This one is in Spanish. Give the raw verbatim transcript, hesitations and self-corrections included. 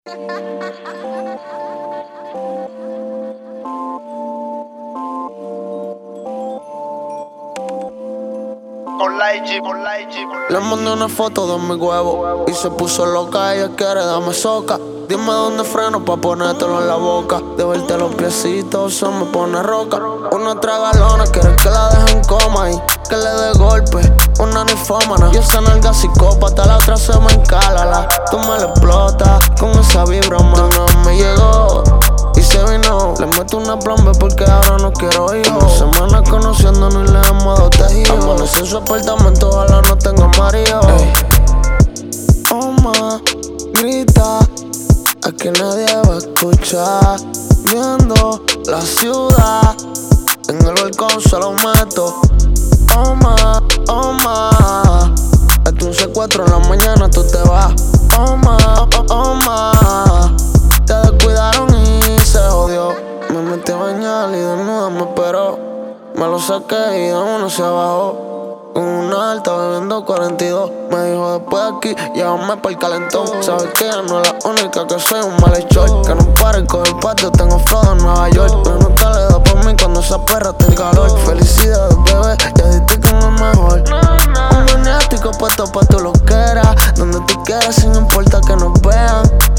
Con la I G, con la I G, con la I G. Le mandé una foto de mi huevo y se puso loca. Ella quiere darme soca. Dime dónde freno pa' ponértelo en la boca. De verte los piecitos se me pone roca. Una tragalona quiere que la deje en coma y que le dé golpe. Una ninfómana y esa nalga psicópata. La otra se me encálala. Tú me la explotas con esa vibra, mano. Me llegó y se vino. Le meto una plombe porque ahora no quiero hijos. Una semana conociéndonos y le hemos dado tejido. Amanecí en su apartamento, ojalá no tenga marido. Ey. Oh, ma, grita, aquí nadie va a escuchar. Viendo la ciudad, en el balcón se lo meto. Oh, ma, oh, ma, es un C cuatro en la mañana, tú te vas. Oh, ma, oh, oh, ma, te descuidaron y se jodió. Me metí a bañar y desnuda me esperó. Me lo saqué y de uno se bajó. Con una alta bebiendo cuarenta y dos. Me dijo después de aquí, llévame pa'l calentón. Sabes que ella no es la única, que soy un malhechor. Que no pare y coge el patio, tengo flow en Nueva York. Pero nunca le da por mí cuando esa perra tiene calor. Felicidades, bebé, ya diste con el mejor. Un maniático puesto pa' tu loquera. Donde tú quieras, sin importa que nos vean.